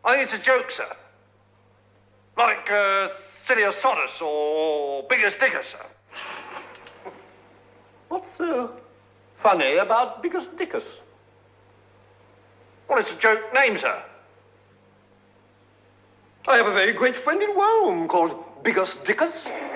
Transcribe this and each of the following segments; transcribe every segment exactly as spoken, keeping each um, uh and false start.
I think it's a joke, sir. Like uh, Sillius Sodus or Biggest Dicker, sir. What's uh, funny about Biggest Dickus? Well, it's a joke name, sir. I have a very great friend in Rome called Biggest Dickus.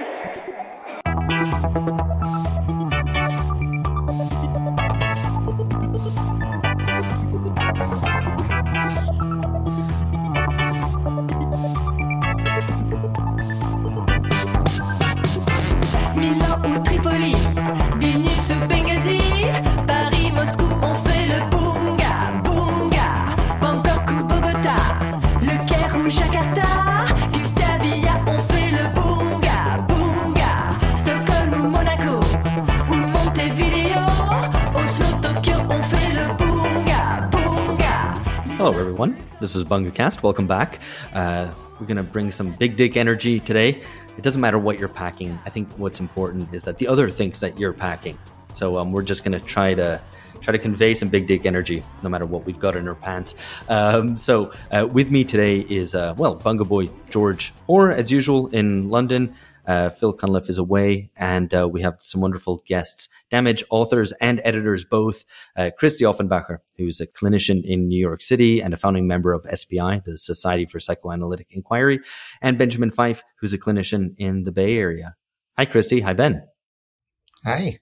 Milan ou Tripoli, Vilnius ou Benghazi, Paris, Moscou, on fait le boonga, boonga. Bangkok ou Bogota, Le Caire ou Jakarta, Gustavia, on fait le boonga, boonga. Stockholm ou Monaco, ou Montevideo, Oslo, Tokyo, on fait le boonga, boonga. Hello, everyone. This is BungaCast. Welcome back. Uh, we're going to bring some big dick energy today. It doesn't matter what you're packing. I think what's important is that the other thinks that you're packing. So um, we're just going to try to try to convey some big dick energy, no matter what we've got in our pants. Um, so uh, with me today is, uh, well, Bunga Boy George, or as usual in London, uh, Phil Cunliffe is away, and uh, we have some wonderful guests, Damage authors and editors both, uh, Christy Offenbacher, who's a clinician in New York City and a founding member of S B I, the Society for Psychoanalytic Inquiry, and Benjamin Fife, who's a clinician in the Bay Area. Hi, Christy. Hi, Ben. Hi.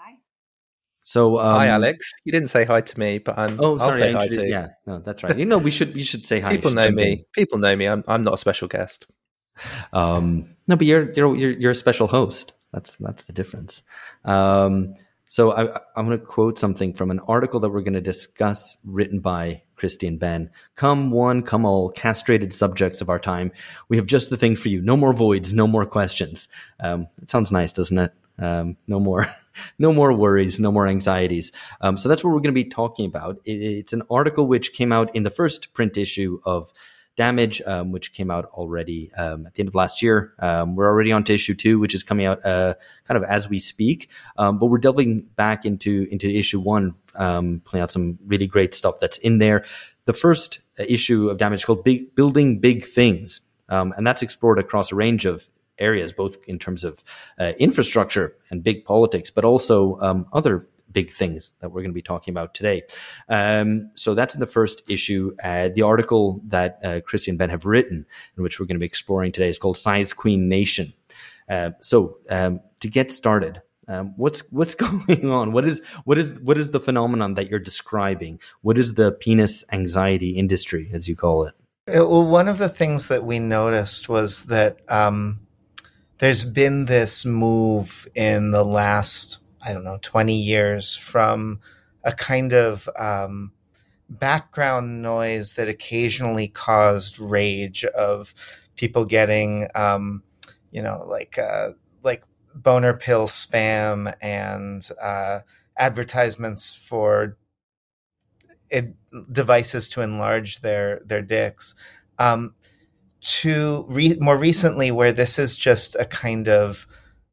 So, um, hi, Alex. You didn't say hi to me, but I'm, oh, I'll sorry, say I hi introduced- to yeah, no, that's right. You know, we should you should say hi. people. You Know should me. jump People know me. I'm I'm not a special guest. in. Um, no, but you're you're you're you're a special host. That's that's the difference. Um, so I, I'm going to quote something from an article that we're going to discuss, written by Christy and Ben. Come one, come all, castrated subjects of our time. We have just the thing for you. No more voids, no more questions. Um, it sounds nice, doesn't it? Um, no more, no more worries, no more anxieties. Um, so that's what we're going to be talking about. It, it's an article which came out in the first print issue of Damage, um, which came out already um, at the end of last year. Um, we're already on to issue two, which is coming out uh, kind of as we speak. Um, but we're delving back into into issue one, um, pulling out some really great stuff that's in there. The first issue of Damage is called Big, Building Big Things, um, and that's explored across a range of areas, both in terms of uh, infrastructure and big politics, but also um, other big things that we're going to be talking about today. Um, so that's in the first issue. Uh, the article that uh, Christy and Ben have written, in which we're going to be exploring today, is called Size Queen Nation. Uh, so um, to get started, um, what's what's going on? What is what is what is the phenomenon that you're describing? What is the penis anxiety industry, as you call it? Well, one of the things that we noticed was that um, there's been this move in the last, I don't know, twenty years from a kind of um, background noise that occasionally caused rage of people getting, um, you know, like uh, like boner pill spam and uh, advertisements for it, devices to enlarge their their dicks. Um, to re- more recently, where this is just a kind of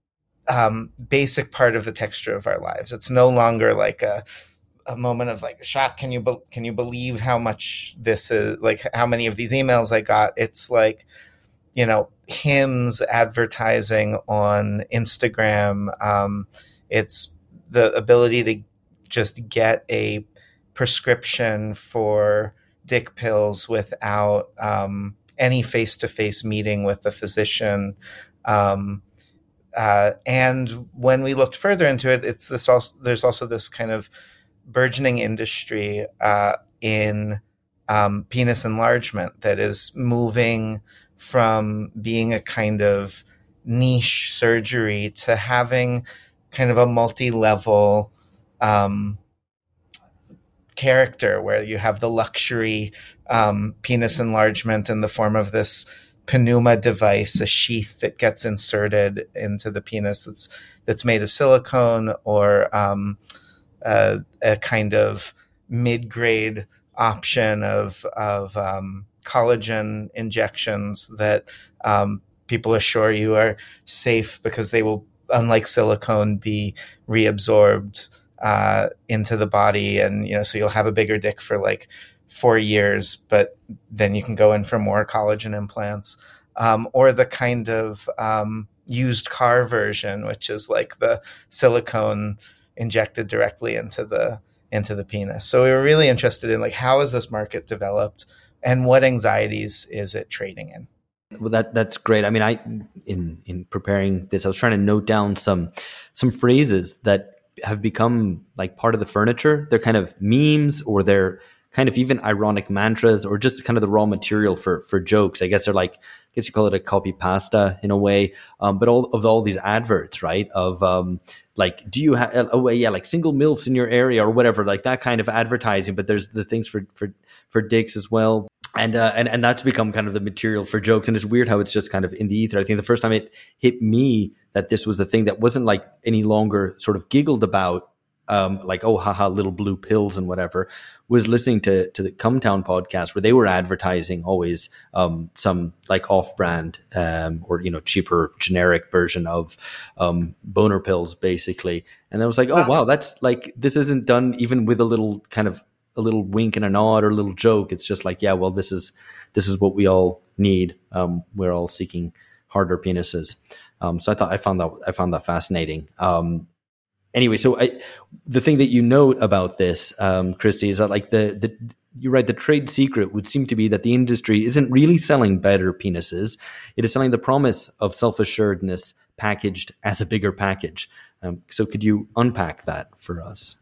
um, basic part of the texture of our lives. It's no longer like a, a moment of like shock. Can you, be- can you believe how much this is, like how many of these emails I got? It's like, you know, hymns advertising on Instagram. Um, it's the ability to just get a prescription for dick pills without um, any face-to-face meeting with the physician. Um, Uh, and when we looked further into it, it's this also, there's also this kind of burgeoning industry uh, in um, penis enlargement that is moving from being a kind of niche surgery to having kind of a multi-level um, character where you have the luxury um, penis enlargement in the form of this pneuma device, a sheath that gets inserted into the penis that's that's made of silicone, or um, uh, a kind of mid-grade option of of um, collagen injections that um, people assure you are safe because they will, unlike silicone, be reabsorbed uh, into the body, and you know, so you'll have a bigger dick for like four years, but then you can go in for more collagen implants, um, or the kind of um, used car version, which is like the silicone injected directly into the into the penis. So we were really interested in like, how is this market developed and what anxieties is it trading in? Well, that that's great. I mean, I in in preparing this, I was trying to note down some some phrases that have become like part of the furniture. They're kind of memes, or they're kind of even ironic mantras, or just kind of the raw material for for jokes. I guess they're like, I guess you call it a copy pasta in a way. Um, but all of all these adverts, right? Of um, like, do you have? Oh, yeah, like single milfs in your area or whatever, like that kind of advertising. But there's the things for for for dicks as well. And, uh, and, and that's become kind of the material for jokes. And it's weird how it's just kind of in the ether. I think the first time it hit me that this was a thing that wasn't like any longer sort of giggled about, um, like, oh, haha, little blue pills and whatever, was listening to, to the Cumtown podcast, where they were advertising always, um, some like off brand, um, or, you know, cheaper generic version of, um, boner pills basically. And I was like, oh, wow, that's like, this isn't done even with a little kind of, a little wink and a nod or a little joke. It's just like, yeah, well, this is this is what we all need. Um, we're all seeking harder penises. Um, so I thought I found that I found that fascinating. Um, anyway, so I, the thing that you note about this, um, Christy, is that like the the you're right. The trade secret would seem to be that the industry isn't really selling better penises. It is selling the promise of self-assuredness packaged as a bigger package. Um, so could you unpack that for us?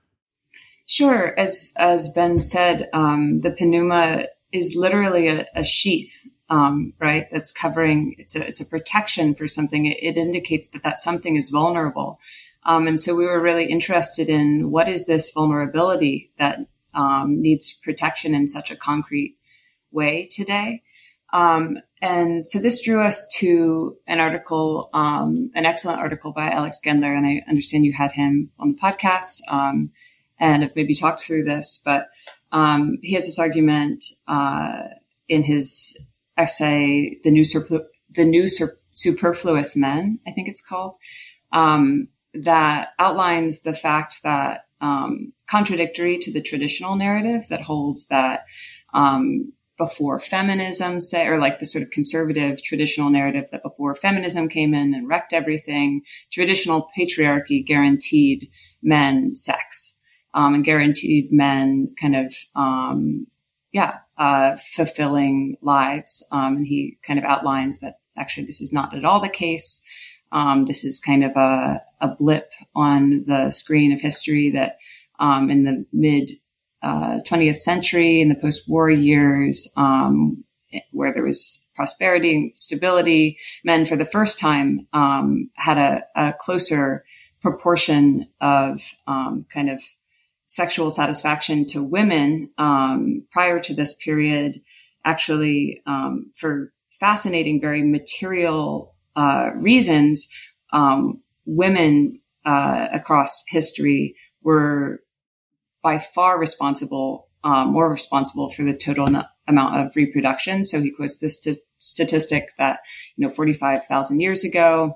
Sure. As as Ben said, um, the pneuma is literally a, a sheath, um, right? That's covering. It's a it's a protection for something. It, it indicates that that something is vulnerable, um, and so we were really interested in what is this vulnerability that um, needs protection in such a concrete way today. Um, and so this drew us to an article, um, an excellent article by Alex Gendler, and I understand you had him on the podcast. Um, and have maybe talked through this, but um, he has this argument uh, in his essay, "The New, Surplu- the New Sur- Superfluous Men," I think it's called, um, that outlines the fact that, um, contradictory to the traditional narrative that holds that um, before feminism, say, or like the sort of conservative traditional narrative that before feminism came in and wrecked everything, traditional patriarchy guaranteed men sex. Um, and guaranteed men kind of, um, yeah, uh, fulfilling lives. Um, and he kind of outlines that actually this is not at all the case. Um, this is kind of a, a blip on the screen of history that, um, in the mid, uh, twentieth century, in the post-war years, um, where there was prosperity and stability, men for the first time, um, had a, a closer proportion of, um, kind of, sexual satisfaction to women um, prior to this period, actually, um, for fascinating, very material uh, reasons, um, women uh, across history were by far responsible, um, more responsible for the total n- amount of reproduction. So he quotes this st- statistic that, you know, forty-five thousand years ago,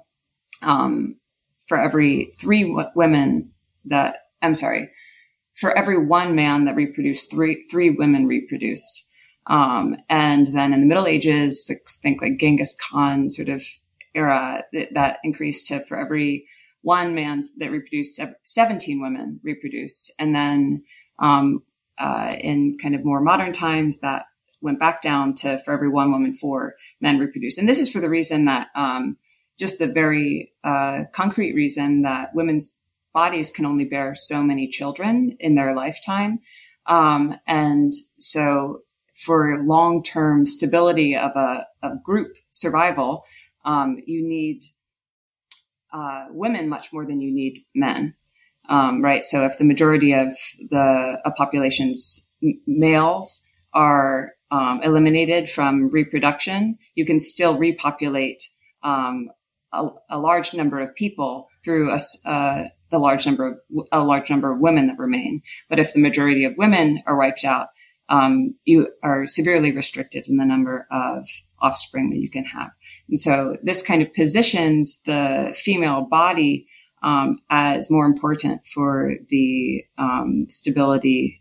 um, for every three w- women that, I'm sorry, for every one man that reproduced, three, three women reproduced. Um, and then in the Middle Ages, think like Genghis Khan sort of era, that, that increased to for every one man that reproduced, seventeen women reproduced. And then, um, uh, in kind of more modern times, that went back down to for every one woman, four men reproduced. And this is for the reason that, um, just the very, uh, concrete reason that women's bodies can only bear so many children in their lifetime. Um, and so for long-term stability of a, of group survival, um, you need, uh, women much more than you need men. Um, right. So if the majority of the a population's m- males are, um, eliminated from reproduction, you can still repopulate, um, a, a large number of people through a, uh, the large number of a large number of women that remain. But if the majority of women are wiped out, um, you are severely restricted in the number of offspring that you can have. And so this kind of positions the female body um, as more important for the um, stability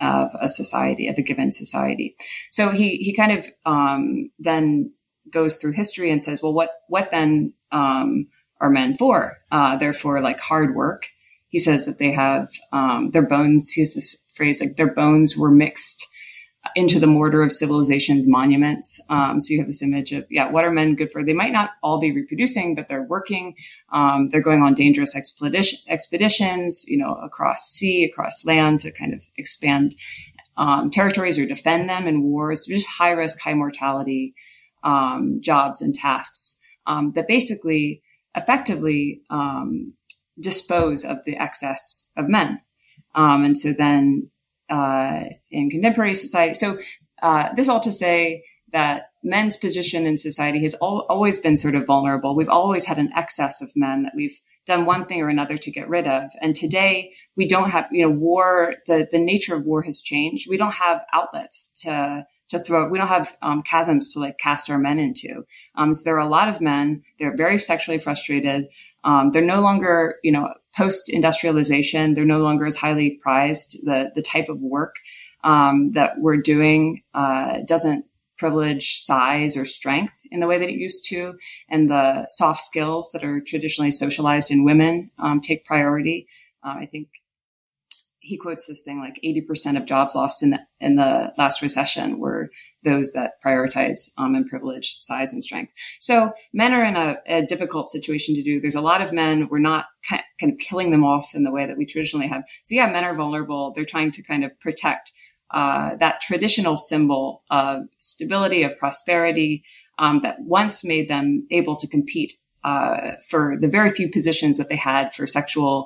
of a society, of a given society. So he, he kind of, um, then goes through history and says, well, what, what then, um, are men for? Uh, they're for like hard work. He says that they have, um, their bones, he has this phrase, like their bones were mixed into the mortar of civilization's monuments. Um, so you have this image of, yeah, what are men good for? They might not all be reproducing, but they're working. Um, they're going on dangerous expedition, expeditions, you know, across sea, across land to kind of expand um, territories or defend them in wars. Just high risk, high mortality um, jobs and tasks um, that basically effectively um, dispose of the excess of men. Um, and so then Uh, in contemporary society. So uh, this all to say that men's position in society has al- always been sort of vulnerable. We've always had an excess of men that we've done one thing or another to get rid of. And today we don't have, you know, war, the, the nature of war has changed. We don't have outlets to, to throw, we don't have um, chasms to like cast our men into. Um, so there are a lot of men, they're very sexually frustrated. Um, they're no longer, you know, post-industrialization, they're no longer as highly prized. The the type of work um, that we're doing uh, doesn't privilege size or strength in the way that it used to, and the soft skills that are traditionally socialized in women um, take priority. Uh, I think he quotes this thing like eighty percent of jobs lost in the in the last recession were those that prioritize um, and privilege size and strength. So men are in a, a difficult situation to do. There's a lot of men. We're not kind of killing them off in the way that we traditionally have. So yeah, men are vulnerable. They're trying to kind of protect uh, that traditional symbol of stability, of prosperity um, that once made them able to compete uh, for the very few positions that they had for sexual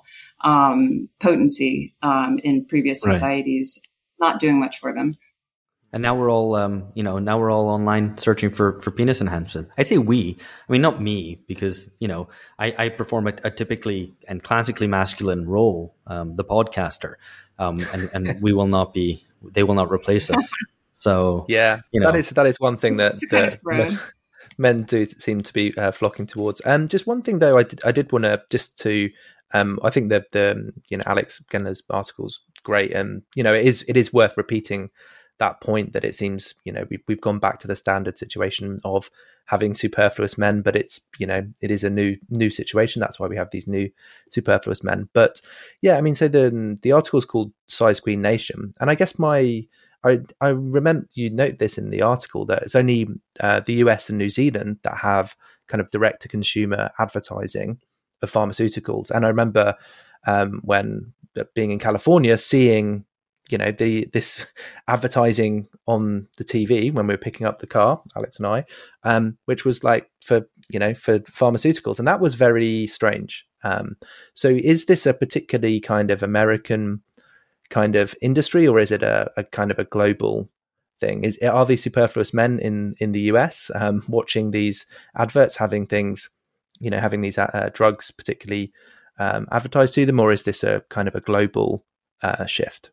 um, potency um, in previous societies. Right. It's not doing much for them. And now we're all, um, you know, now we're all online searching for, for penis enhancement. I say we, I mean, not me, because, you know, I, I perform a, a typically and classically masculine role, um, the podcaster, um, and, and we will not be, they will not replace us. So, yeah, you know, that is, that is one thing that, that men, men do seem to be uh, flocking towards. Um, just one thing though, I did, I did want to just to, um, I think that the, you know, Alex Genler's article's great. And, you know, it is, it is worth repeating that point that it seems, you know, we, we've gone back to the standard situation of having superfluous men, but it's, you know, it is a new new situation. That's why we have these new superfluous men. But yeah, I mean, so the the article is called Size Queen Nation, and I guess my I I remember you note this in the article that it's only uh, the U S and New Zealand that have kind of direct to consumer advertising of pharmaceuticals, and I remember um, when being in California seeing, you know, the this advertising on the T V when we were picking up the car, Alex and I, um, which was like for, you know, for pharmaceuticals. And that was very strange. Um, so is this a particularly kind of American kind of industry, or is it a, a kind of a global thing? Is, are these superfluous men in, in the U S um, watching these adverts, having things, you know, having these uh, drugs particularly um, advertised to them, or is this a kind of a global uh, shift?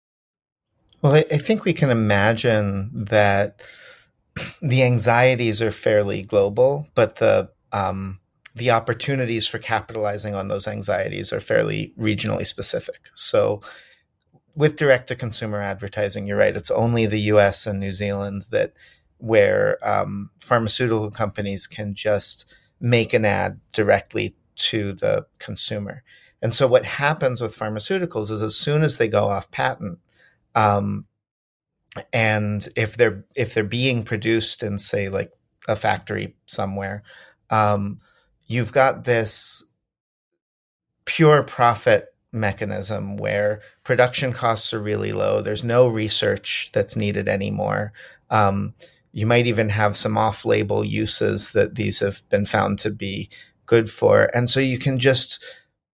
Well, I, I think we can imagine that the anxieties are fairly global, but the um, the opportunities for capitalizing on those anxieties are fairly regionally specific. So with direct-to-consumer advertising, you're right, it's only the U S and New Zealand that where um, pharmaceutical companies can just make an ad directly to the consumer. And so what happens with pharmaceuticals is as soon as they go off patent, Um, and if they're, if they're being produced in, say, like a factory somewhere, um, you've got this pure profit mechanism where production costs are really low. There's no research that's needed anymore. Um, you might even have some off-label uses that these have been found to be good for. And so you can just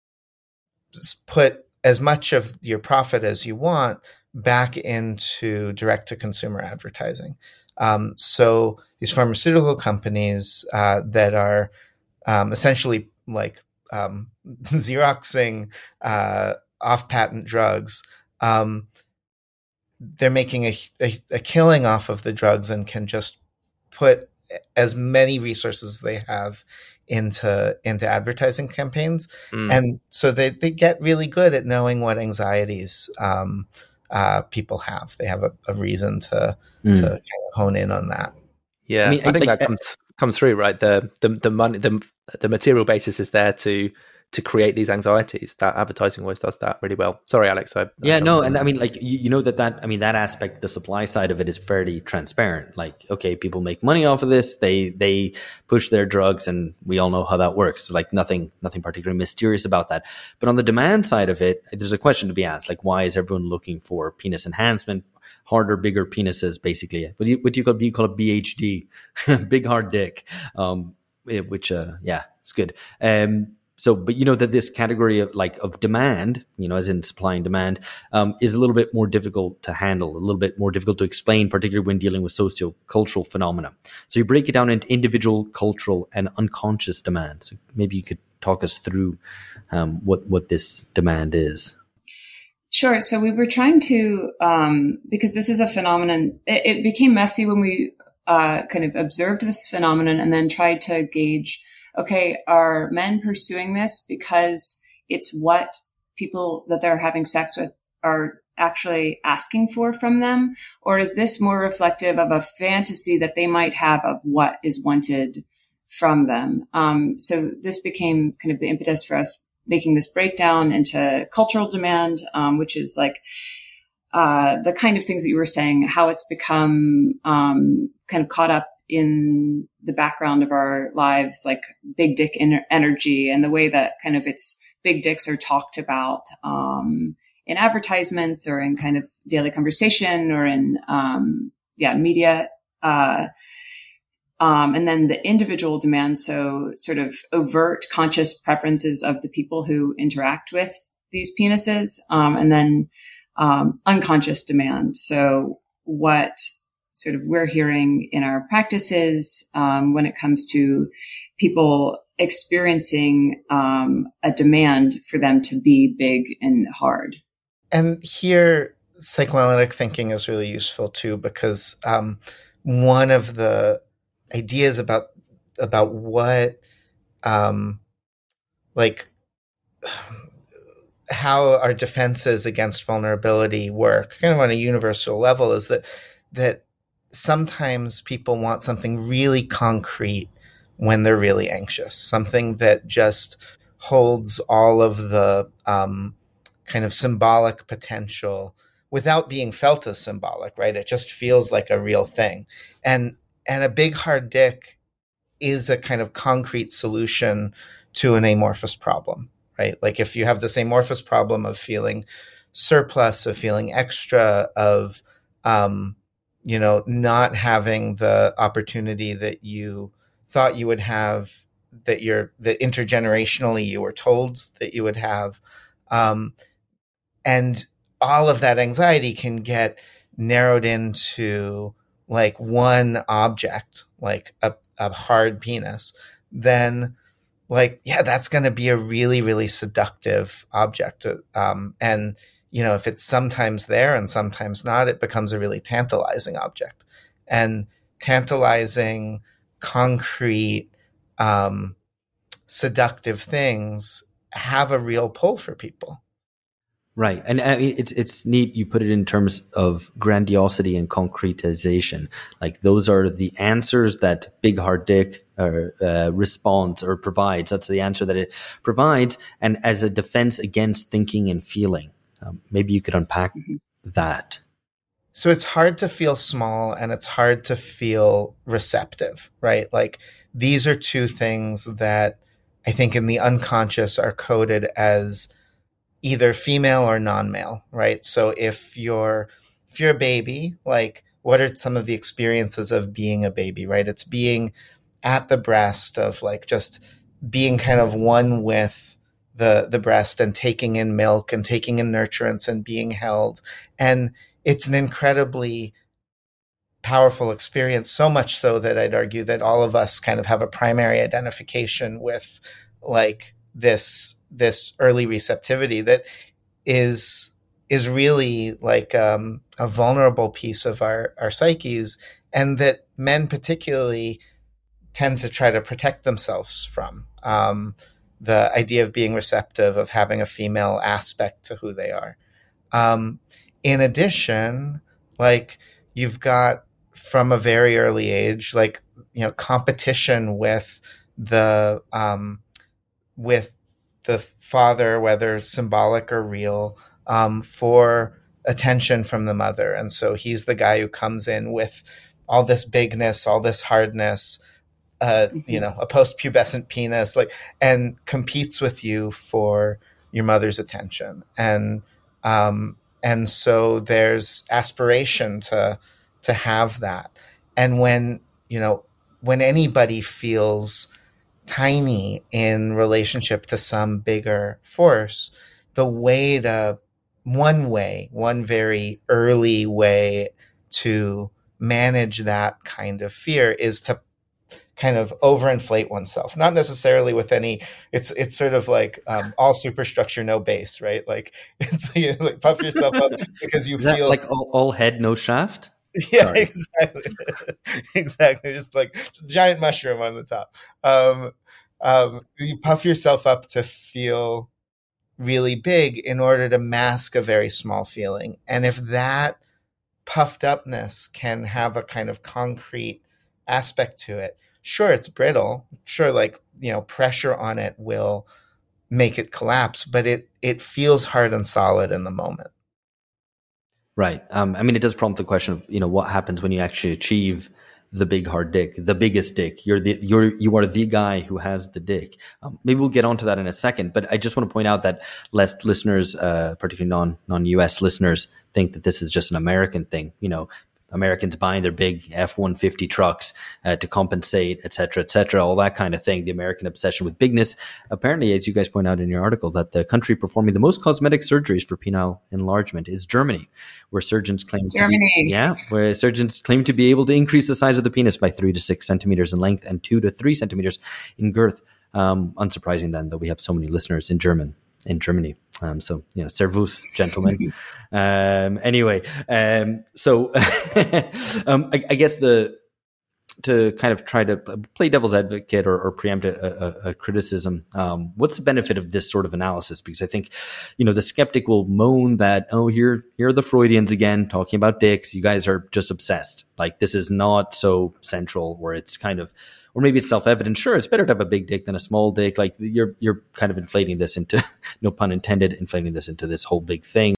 put as much of your profit as you want back into direct-to-consumer advertising. Um, so these pharmaceutical companies uh, that are um, essentially like um, Xeroxing uh, off-patent drugs, um, they're making a, a, a killing off of the drugs and can just put as many resources as they have into into advertising campaigns. Mm. And so they, they get really good at knowing what anxieties um, uh, people have. They have a, a reason to Mm. to kind of hone in on that. Yeah, I, I mean, think like, that comes comes through, right? The the the money, the the material basis is there to to create these anxieties. That advertising always does that really well. Sorry, Alex. I, yeah, I no, and I mean, like, you, you know that that I mean that aspect, the supply side of it, is fairly transparent. Like, okay, people make money off of this. They they push their drugs, and we all know how that works. Like, nothing nothing particularly mysterious about that. But on the demand side of it, there's a question to be asked. Like, why is everyone looking for penis enhancement? Harder, bigger penises, basically. What do you what do you call you call it? B H D, big hard dick. Um, it- which uh, yeah, it's good. Um, so, but you know that this category of like of demand, you know, as in supply and demand, um, is a little bit more difficult to handle, a little bit more difficult to explain, particularly when dealing with socio-cultural phenomena. So you break it down into individual, cultural, and unconscious demand. So maybe you could talk us through um, what what this demand is. Sure. So we were trying to, um, because this is a phenomenon, it, it became messy when we uh, kind of observed this phenomenon and then tried to gauge, okay, are men pursuing this because it's what people that they're having sex with are actually asking for from them? Or is this more reflective of a fantasy that they might have of what is wanted from them? Um, so this became kind of the impetus for us making this breakdown into cultural demand, um, which is like uh, the kind of things that you were saying, how it's become um, kind of caught up in the background of our lives, like big dick en- energy and the way that kind of it's big dicks are talked about um, in advertisements or in kind of daily conversation or in, um, yeah, media. Uh, Um, and then the individual demand, so sort of overt conscious preferences of the people who interact with these penises, um, and then um, unconscious demand. So what sort of we're hearing in our practices um, when it comes to people experiencing um, a demand for them to be big and hard. And here, psychoanalytic thinking is really useful too, because um, one of the ideas about about what um like how our defenses against vulnerability work kind of on a universal level is that that sometimes people want something really concrete when they're really anxious, something that just holds all of the um kind of symbolic potential without being felt as symbolic, right? It just feels like a real thing. And And a big hard dick is a kind of concrete solution to an amorphous problem, right? Like if you have this amorphous problem of feeling surplus, of feeling extra, of, um, you know, not having the opportunity that you thought you would have, that you're, that intergenerationally you were told that you would have. Um, and all of that anxiety can get narrowed into like one object, like a, a hard penis, then like, yeah, that's going to be a really, really seductive object. Um, and, you know, if it's sometimes there and sometimes not, it becomes a really tantalizing object. And tantalizing, concrete, um, seductive things have a real pull for people. Right. And I mean, it's it's neat you put it in terms of grandiosity and concretization. Like those are the answers that Big Hard Dick uh, uh, responds or provides. That's the answer that it provides. And as a defense against thinking and feeling. Um, maybe you could unpack that. So it's hard to feel small and it's hard to feel receptive, right? Like these are two things that I think in the unconscious are coded as either female or non-male, right? So if you're if you're a baby, like what are some of the experiences of being a baby, right? It's being at the breast, of like just being kind of one with the the breast and taking in milk and taking in nurturance and being held. And it's an incredibly powerful experience, so much so that I'd argue that all of us kind of have a primary identification with like this this early receptivity that is is really like um, a vulnerable piece of our, our psyches, and that men particularly tend to try to protect themselves from. Um, the idea of being receptive, of having a female aspect to who they are. Um, in addition, like you've got from a very early age, like, you know, competition with the, um, with the father, whether symbolic or real, um, for attention from the mother. And so he's the guy who comes in with all this bigness, all this hardness, uh, mm-hmm. you know, a post-pubescent penis, like, and competes with you for your mother's attention. And, um, and so there's aspiration to, to have that. And when, you know, when anybody feels tiny in relationship to some bigger force, the way to, one way, one very early way to manage that kind of fear is to kind of overinflate oneself. Not necessarily with any, it's it's sort of like um, all superstructure, no base, right? Like it's you know, like puff yourself up because you is feel that like all, all head, no shaft. Yeah, Sorry. exactly, exactly. Just like giant mushroom on the top. Um, um, you puff yourself up to feel really big in order to mask a very small feeling. And if that puffed upness can have a kind of concrete aspect to it, sure, it's brittle. Sure, like, you know, pressure on it will make it collapse, but it, it feels hard and solid in the moment. Right. Um, I mean, it does prompt the question of, you know, what happens when you actually achieve the big hard dick, the biggest dick. You're the you're you are the guy who has the dick. Um, maybe we'll get onto that in a second, but I just want to point out that lest listeners, uh, particularly non non U S listeners, think that this is just an American thing. You know, Americans buying their big F one fifty trucks uh, to compensate, et cetera, et cetera, all that kind of thing. The American obsession with bigness. Apparently, as you guys point out in your article, that the country performing the most cosmetic surgeries for penile enlargement is Germany, where surgeons claim Germany. to be, yeah, where surgeons claim to be able to increase the size of the penis by three to six centimeters in length and two to three centimeters in girth. Um, unsurprising then that we have so many listeners in German. in Germany. Um, so, you know, servus, gentlemen. um, anyway, um, so um, I, I guess the to kind of try to play devil's advocate or, or preempt a, a, a criticism, um, what's the benefit of this sort of analysis? Because I think, you know, the skeptic will moan that, oh, here, here are the Freudians again talking about dicks. You guys are just obsessed. Like, this is not so central, where it's kind of, or maybe it's self-evident. Sure, it's better to have a big dick than a small dick. Like, you're you're kind of inflating this into, no pun intended, inflating this into this whole big thing.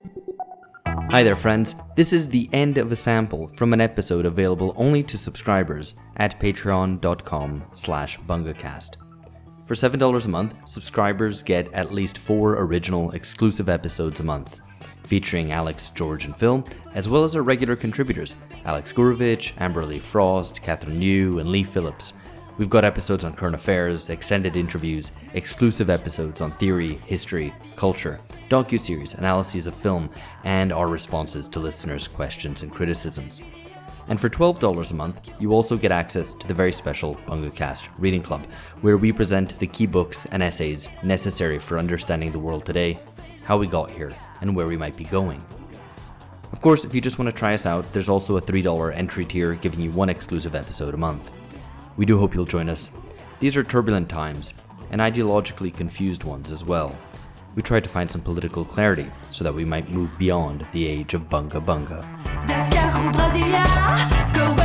Hi there, friends. This is the end of a sample from an episode available only to subscribers at patreon.com slash bungacast. For seven dollars a month, subscribers get at least four original exclusive episodes a month, featuring Alex, George, and Phil, as well as our regular contributors, Alex Gurovich, Amberly Frost, Catherine New, and Lee Phillips. We've got episodes on current affairs, extended interviews, exclusive episodes on theory, history, culture, docuseries, analyses of film, and our responses to listeners' questions and criticisms. And for twelve dollars a month, you also get access to the very special BungaCast Reading Club, where we present the key books and essays necessary for understanding the world today, how we got here, and where we might be going. Of course, if you just want to try us out, there's also a three dollars entry tier giving you one exclusive episode a month. We do hope you'll join us. These are turbulent times, and ideologically confused ones as well. We tried to find some political clarity so that we might move beyond the age of bunga bunga.